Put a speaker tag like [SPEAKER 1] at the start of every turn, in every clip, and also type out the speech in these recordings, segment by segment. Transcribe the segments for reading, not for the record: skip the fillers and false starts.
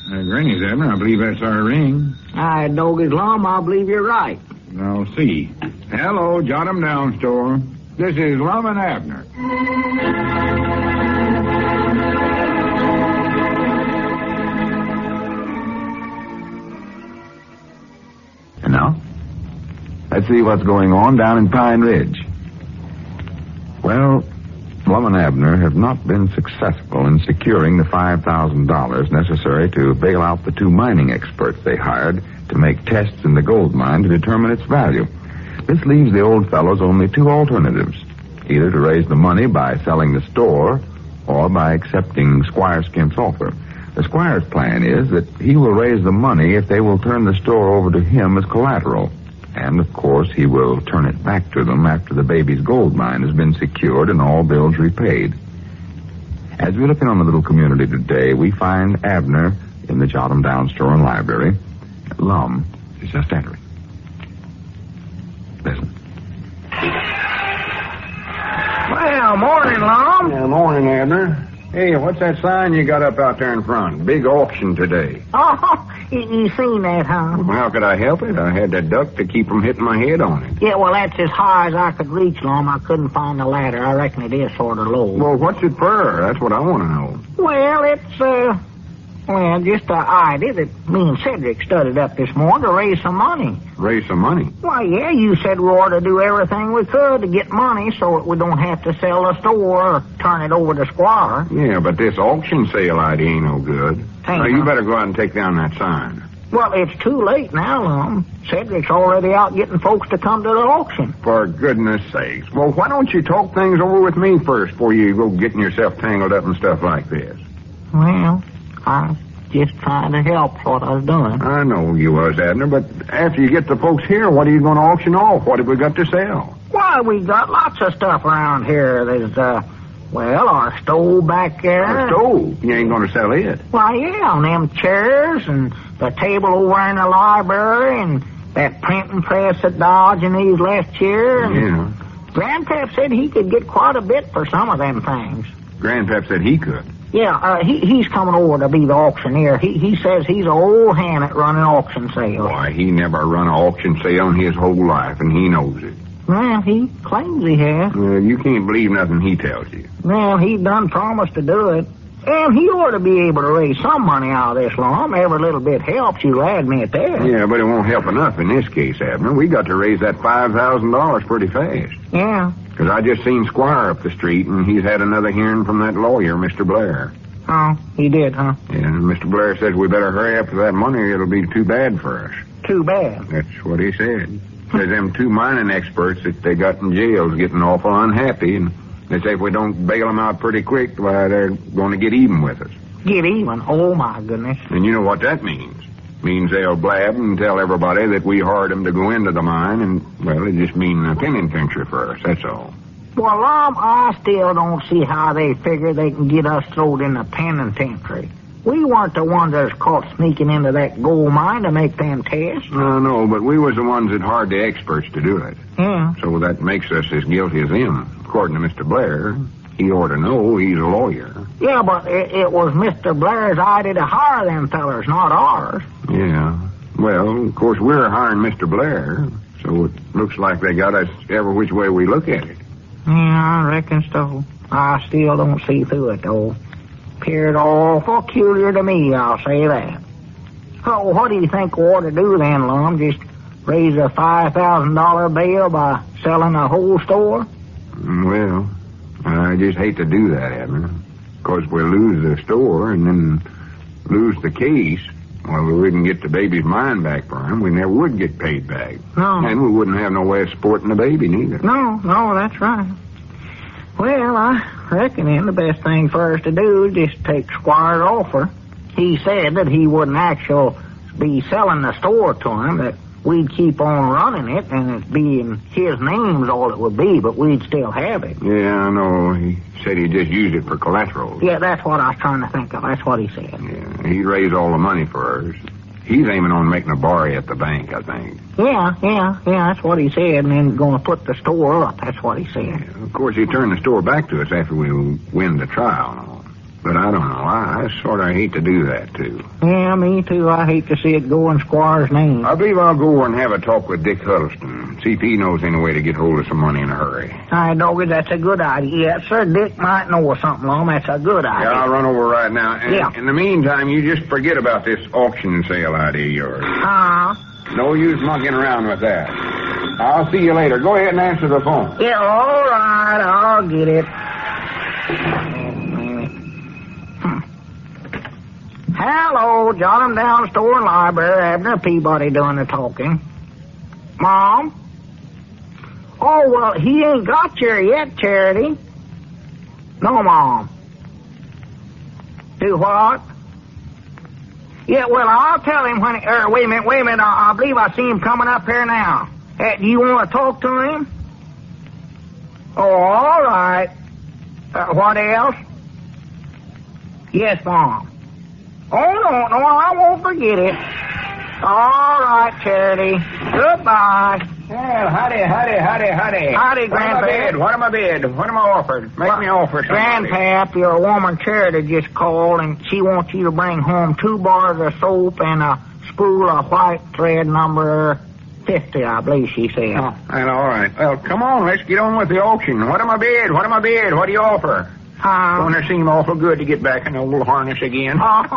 [SPEAKER 1] Granny's, Abner. I believe that's our ring.
[SPEAKER 2] I dog his Lum. I believe you're right.
[SPEAKER 1] I'll see. Hello, Jot 'em Down store. This is Lum and Abner.
[SPEAKER 3] And now, let's see what's going on down in Pine Ridge. Well, Lum and Abner have not been successful in securing the $5,000 necessary to bail out the two mining experts they hired to make tests in the gold mine to determine its value. This leaves the old fellows only two alternatives, either to raise the money by selling the store or by accepting Squire Skimp's offer. The Squire's plan is that he will raise the money if they will turn the store over to him as collateral. And, of course, he will turn it back to them after the baby's gold mine has been secured and all bills repaid. As we look in on the little community today, we find Abner in the Jot 'em Down store and library. Lum is just entering. Listen.
[SPEAKER 2] Well, morning, Lum.
[SPEAKER 1] Yeah, morning, Abner. Hey, what's that sign you got up out there in front? Big auction today.
[SPEAKER 2] Oh, you seen that, huh?
[SPEAKER 1] How could I help it? I had that duck to keep from hitting my head on it.
[SPEAKER 2] Yeah, well, that's as high as I could reach, Lum. I couldn't find the ladder. I reckon it is sort of low.
[SPEAKER 1] Well, what's it for? That's what I want to know.
[SPEAKER 2] Well, it's, just an idea that me and Cedric studied up this morning to raise some money.
[SPEAKER 1] Raise some money?
[SPEAKER 2] Why, yeah, you said we ought to do everything we could to get money so that we don't have to sell the store or turn it over to Squire.
[SPEAKER 1] Yeah, but this auction sale idea ain't no good. Now, you better go out and take down that sign.
[SPEAKER 2] Well, it's too late now, Lum. Cedric's already out getting folks to come to the auction.
[SPEAKER 1] For goodness sakes. Well, why don't you talk things over with me first before you go getting yourself tangled up in stuff like this?
[SPEAKER 2] Well, I just trying to help what I was doing.
[SPEAKER 1] I know you was, Abner, but after you get the folks here, what are you going to auction off? What have we got to sell?
[SPEAKER 2] Why, we got lots of stuff around here. There's, our stove back there.
[SPEAKER 1] The stove? You ain't going to sell it?
[SPEAKER 2] Why, yeah, and them chairs and the table over in the library and that printing press at Dodge and these left here. And
[SPEAKER 1] yeah.
[SPEAKER 2] Grandpap said he could get quite a bit for some of them things.
[SPEAKER 1] Grandpap said he could?
[SPEAKER 2] Yeah, he's coming over to be the auctioneer. He says he's an old hand at running auction sales.
[SPEAKER 1] Why, he never run an auction sale in his whole life, and he knows it.
[SPEAKER 2] Well, he claims he has.
[SPEAKER 1] Well, you can't believe nothing he tells you.
[SPEAKER 2] Well, he done promised to do it. And he ought to be able to raise some money out of this, Lum. Every little bit helps, you admit that.
[SPEAKER 1] Yeah, but it won't help enough in this case, Abner. We got to raise that $5,000 pretty fast.
[SPEAKER 2] Yeah.
[SPEAKER 1] Because I just seen Squire up the street, and he's had another hearing from that lawyer, Mr. Blair.
[SPEAKER 2] Oh, he did, huh?
[SPEAKER 1] Yeah, and Mr. Blair says we better hurry up with that money or it'll be too bad for us.
[SPEAKER 2] Too bad?
[SPEAKER 1] That's what he said. Says them two mining experts that they got in jail is getting awful unhappy, and they say if we don't bail them out pretty quick, why, they're going to get even with us.
[SPEAKER 2] Get even? Oh, my goodness.
[SPEAKER 1] And you know what that means. Means they'll blab and tell everybody that we hired them to go into the mine, and, well, it just means a penitentiary for us, that's all.
[SPEAKER 2] Well, Lum, I still don't see how they figure they can get us thrown in the penitentiary. We weren't the ones that was caught sneaking into that gold mine to make them tests.
[SPEAKER 1] No, but we was the ones that hired the experts to do it.
[SPEAKER 2] Yeah.
[SPEAKER 1] So that makes us as guilty as them. According to Mr. Blair, he ought to know. He's a lawyer.
[SPEAKER 2] Yeah, but it was Mr. Blair's idea to hire them fellers, not ours.
[SPEAKER 1] Yeah. Well, of course, we're hiring Mr. Blair, so it looks like they got us every which way we look at it.
[SPEAKER 2] Yeah, I reckon so. I still don't see through it, though. Appeared awful peculiar to me, I'll say that. So what do you think we ought to do then, Lum? Just raise a $5,000 bail by selling the whole store?
[SPEAKER 1] Well, I just hate to do that, Abner. Because we'll lose the store and then lose the case. Well, we wouldn't get the baby's mine back for him. We never would get paid back.
[SPEAKER 2] No.
[SPEAKER 1] And we wouldn't have no way of supporting the baby, neither.
[SPEAKER 2] No, that's right. Well, I reckon then the best thing for us to do is just take Squire's offer. He said that he wouldn't actually be selling the store to him, that we'd keep on running it, and it'd be in his name's all it would be, but we'd still have it.
[SPEAKER 1] Yeah, I know. He said he just used it for collateral.
[SPEAKER 2] Yeah, that's what I was trying to think of. That's what he said.
[SPEAKER 1] Yeah, he'd raise all the money for us. He's aiming on making a borrow at the bank, I think.
[SPEAKER 2] Yeah, that's what he said, and then going to put the store up. That's what he said.
[SPEAKER 1] Yeah, of course, he turned the store back to us after we win the trial and all. But I don't know. I sort of hate to do that, too.
[SPEAKER 2] Yeah, me too. I hate to see it go in Squire's name.
[SPEAKER 1] I believe I'll go and have a talk with Dick Huddleston. See if he knows any way to get hold of some money in a hurry.
[SPEAKER 2] Hi, Doggy, that's a good idea. Yes, sir, Dick might know of something, Lum. That's a good idea.
[SPEAKER 1] Yeah, I'll run over right now. And
[SPEAKER 2] Yeah.
[SPEAKER 1] in the meantime, you just forget about this auction sale idea of yours. No use monkeying around with that. I'll see you later. Go ahead and answer the phone.
[SPEAKER 2] Yeah, all right, I'll get it. Hello, John Down Store and Library. Abner Peabody doing the talking. Mom? Oh, well, he ain't got here yet, Charity. No, Mom. Do what? Yeah, well, I'll tell him when... wait a minute. I believe I see him coming up here now. Do you want to talk to him? Oh, all right. What else? Yes, Mom. Oh, no, I won't forget it. All right, Charity. Goodbye.
[SPEAKER 1] Well, howdy.
[SPEAKER 2] Howdy, Grandpa.
[SPEAKER 1] What am I bid? What am I offered? Make me offer something.
[SPEAKER 2] Grandpap, your woman Charity just called, and she wants you to bring home 2 bars of soap and a spool of white thread number 50, I believe she said.
[SPEAKER 1] Oh, well, all right. Well, come on, let's get on with the auction. What am I bid? What do you offer? Don't it seem awful good to get back in the old harness again?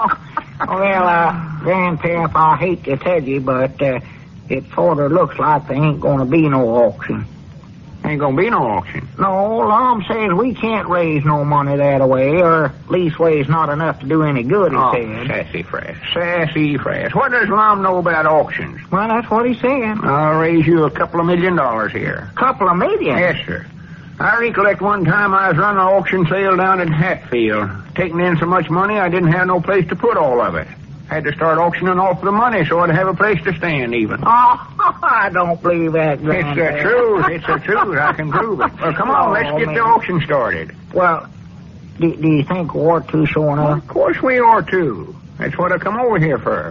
[SPEAKER 2] Grandpap, I hate to tell you, but it sort of looks like there ain't going to be no auction.
[SPEAKER 1] Ain't going to be no auction.
[SPEAKER 2] No, Lum says we can't raise no money that way, or leastways not enough to do any good, he said.
[SPEAKER 1] Sassafras. What does Lum know about auctions?
[SPEAKER 2] Well, that's what he said.
[SPEAKER 1] I'll raise you $2 million here.
[SPEAKER 2] $2 million?
[SPEAKER 1] Yes, sir. I recollect one time I was running an auction sale down in Hatfield, taking in so much money I didn't have no place to put all of it. Had to start auctioning off the money so I'd have a place to stand even.
[SPEAKER 2] Oh, I don't believe that, Grandpa.
[SPEAKER 1] It's the truth. I can prove it. Well, come on, let's get the auction started.
[SPEAKER 2] Well, do you think we ought to, sure enough?
[SPEAKER 1] Well, of course we are, too. That's what I come over here for.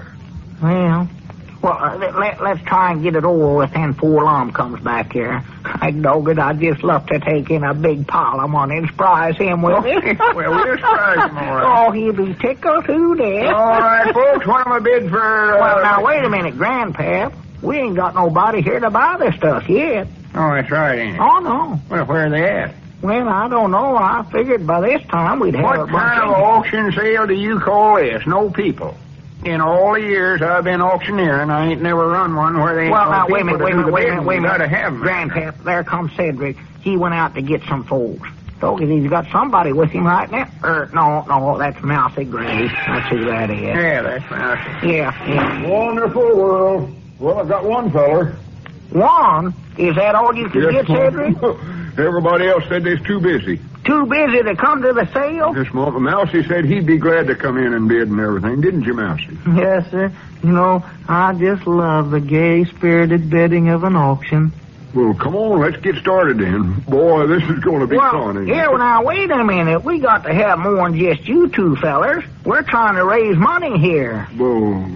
[SPEAKER 2] Well, let's try and get it over with before Lum comes back here. I'd just love to take in a big pile of money and surprise him with it.
[SPEAKER 1] Well, we'll surprise him, all right.
[SPEAKER 2] Oh, he'll be tickled to death.
[SPEAKER 1] All right, folks, what am I bid for?
[SPEAKER 2] Well, now, wait a minute, Grandpap. We ain't got nobody here to buy this stuff yet.
[SPEAKER 1] Oh, that's right, ain't it?
[SPEAKER 2] Oh, no.
[SPEAKER 1] Well, where are they at?
[SPEAKER 2] Well, I don't know. I figured by this time we'd have
[SPEAKER 1] What
[SPEAKER 2] a bunch
[SPEAKER 1] kind of auction sale do you call this? No people. In all the years I've been auctioneering, I ain't never run one where they ain't
[SPEAKER 2] Well,
[SPEAKER 1] no
[SPEAKER 2] now, wait a
[SPEAKER 1] people
[SPEAKER 2] minute.
[SPEAKER 1] to do the bidding. You gotta have 'em.
[SPEAKER 2] Grandpap, there comes Cedric. He went out to get some folks. Doggy, he's got somebody with him right now. No, that's Mousy Gray. That's who that is.
[SPEAKER 1] Yeah, that's Mousy.
[SPEAKER 2] Yeah.
[SPEAKER 1] Wonderful world. Well, I've got one feller.
[SPEAKER 2] One? Is that all you can get, Cedric?
[SPEAKER 1] Everybody else said they's too busy.
[SPEAKER 2] Too busy to come to the sale?
[SPEAKER 1] Yes, Mama. Mousy said he'd be glad to come in and bid and everything. Didn't you, Mousy?
[SPEAKER 4] Yes, sir. I just love the gay-spirited bidding of an auction.
[SPEAKER 1] Well, come on, let's get started then. Boy, this is going to be fun, ain't it?
[SPEAKER 2] Yeah, well, now, wait a minute. We got to have more than just you two fellers. We're trying to raise money here.
[SPEAKER 1] Well,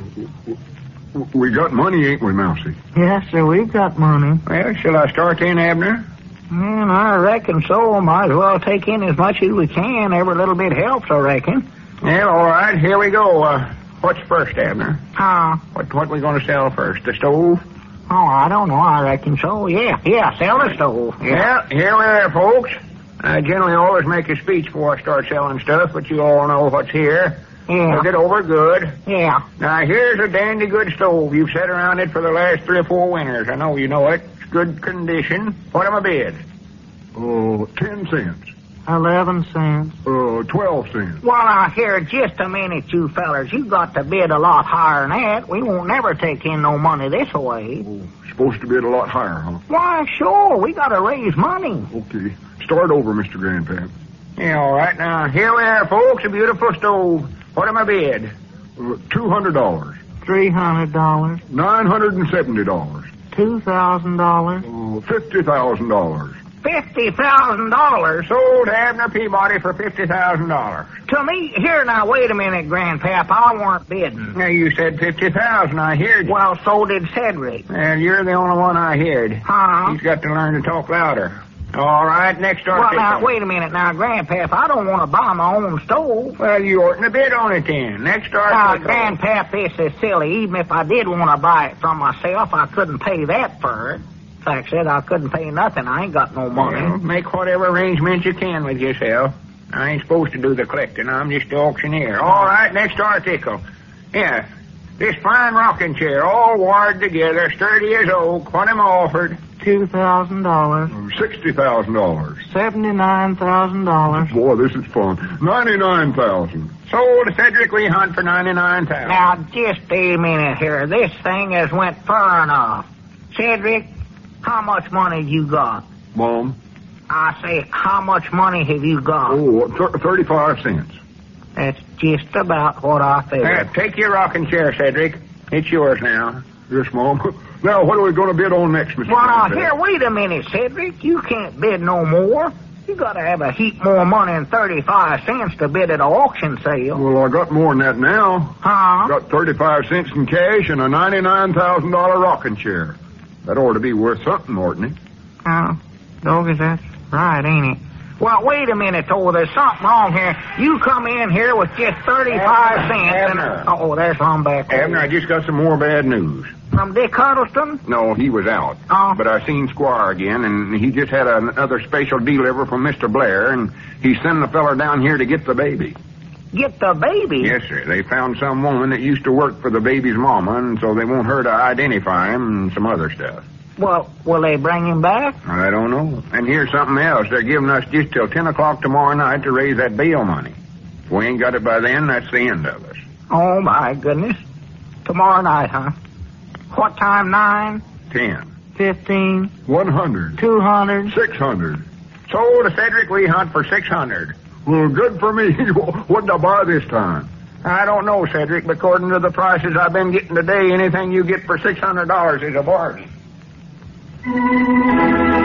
[SPEAKER 1] we got money, ain't we, Mousy?
[SPEAKER 4] Yes, sir, we've got money.
[SPEAKER 1] Well, shall I start then, Abner?
[SPEAKER 2] Well, I reckon so. Might as well take in as much as we can. Every little bit helps, I reckon.
[SPEAKER 1] Yeah, all right. Here we go. What's first, Abner? What we going to sell first? The stove?
[SPEAKER 2] Oh, I don't know. I reckon so. Yeah, sell the stove.
[SPEAKER 1] Yeah, here we are, folks. I generally always make a speech before I start selling stuff, but you all know what's here.
[SPEAKER 2] Yeah.
[SPEAKER 1] Look it over good.
[SPEAKER 2] Yeah.
[SPEAKER 1] Now, here's a dandy good stove. You've sat around it for the last 3 or 4 winters. I know you know it. It's good condition. What am I bid? 10 cents.
[SPEAKER 4] 11 cents.
[SPEAKER 1] 12 cents.
[SPEAKER 2] Well, now, here, just a minute, you fellers. You got to bid a lot higher than that. We won't never take in no money this way.
[SPEAKER 1] Supposed to bid a lot higher, huh?
[SPEAKER 2] Why, sure. We got to raise money.
[SPEAKER 1] Okay. Start over, Mr. Grandpap. Yeah, all right. Now, here we are, folks. A beautiful stove. What am I bid? $200.
[SPEAKER 4] $300.
[SPEAKER 1] $970.
[SPEAKER 4] $2,000.
[SPEAKER 1] $50,000.
[SPEAKER 2] $50,000?
[SPEAKER 1] Sold to Abner Peabody for $50,000.
[SPEAKER 2] To me, here now, wait a minute, Grandpap. I weren't bidding.
[SPEAKER 1] Now, you said $50,000. I heard you.
[SPEAKER 2] Well, so did Cedric.
[SPEAKER 1] And you're the only one I heard.
[SPEAKER 2] Huh?
[SPEAKER 1] He's got to learn to talk louder. All right, next
[SPEAKER 2] Well,
[SPEAKER 1] article.
[SPEAKER 2] now, wait a minute now, Grandpap. I don't want to buy my own stove.
[SPEAKER 1] Well, you oughtn't to bid on it then. Next
[SPEAKER 2] Now,
[SPEAKER 1] article.
[SPEAKER 2] Grandpap, this is silly. Even if I did want to buy it from myself, I couldn't pay that for it. In fact, said I couldn't pay nothing. I ain't got no money.
[SPEAKER 1] Well, make whatever arrangements you can with yourself. I ain't supposed to do the collecting. I'm just the auctioneer. All right, next article. Yeah, this fine rocking chair, all wired together, sturdy as oak. What am I offered?
[SPEAKER 4] $2,000.
[SPEAKER 1] $60,000.
[SPEAKER 4] $79,000.
[SPEAKER 1] Boy, this is fun. $99,000. Sold to Cedric Lee Hunt for $99,000.
[SPEAKER 2] Now, just a minute here. This thing has went far enough. Cedric, how much money you got?
[SPEAKER 1] Mom?
[SPEAKER 2] I say, how much money have you got?
[SPEAKER 1] Oh, 35 cents.
[SPEAKER 2] That's just about what I figured.
[SPEAKER 1] Take your rocking chair, Cedric. It's yours now. Yes, Mom. Now, what are we going to bid on next, Mr.
[SPEAKER 2] Well, now,
[SPEAKER 1] Grandpap?
[SPEAKER 2] here, wait a minute, Cedric. You can't bid no more. You got to have a heap more money than 35 cents to bid at an auction sale.
[SPEAKER 1] Well, I got more than that now.
[SPEAKER 2] Huh?
[SPEAKER 1] Got 35 cents in cash and a $99,000 rocking chair. That ought to be worth something, oughtn't it?
[SPEAKER 2] Doggy, that's right, ain't it? Well, wait a minute, though. There's something wrong here. You come in here with just 35 cents.
[SPEAKER 1] Abner.
[SPEAKER 2] Oh, there's Humback.
[SPEAKER 1] Abner, I just got some more bad news.
[SPEAKER 2] From Dick Huddleston?
[SPEAKER 1] No, he was out.
[SPEAKER 2] Oh.
[SPEAKER 1] But I seen Squire again, and he just had another special deliver from Mr. Blair, and he's sending the feller down here to get the baby.
[SPEAKER 2] Get the baby?
[SPEAKER 1] Yes, sir. They found some woman that used to work for the baby's mama, and so they want her to identify him and some other stuff.
[SPEAKER 2] Well, will they bring him back?
[SPEAKER 1] I don't know. And here's something else. They're giving us just till 10 o'clock tomorrow night to raise that bail money. If we ain't got it by then, that's the end of us.
[SPEAKER 2] Oh, my goodness. Tomorrow night, huh? What time, 9?
[SPEAKER 1] 10.
[SPEAKER 4] 15.
[SPEAKER 1] 100.
[SPEAKER 4] 200.
[SPEAKER 1] 600. Sold to Cedric Lee Hunt for 600. Well, good for me. What did I buy this time? I don't know, Cedric, but according to the prices I've been getting today, anything you get for $600 is a bargain.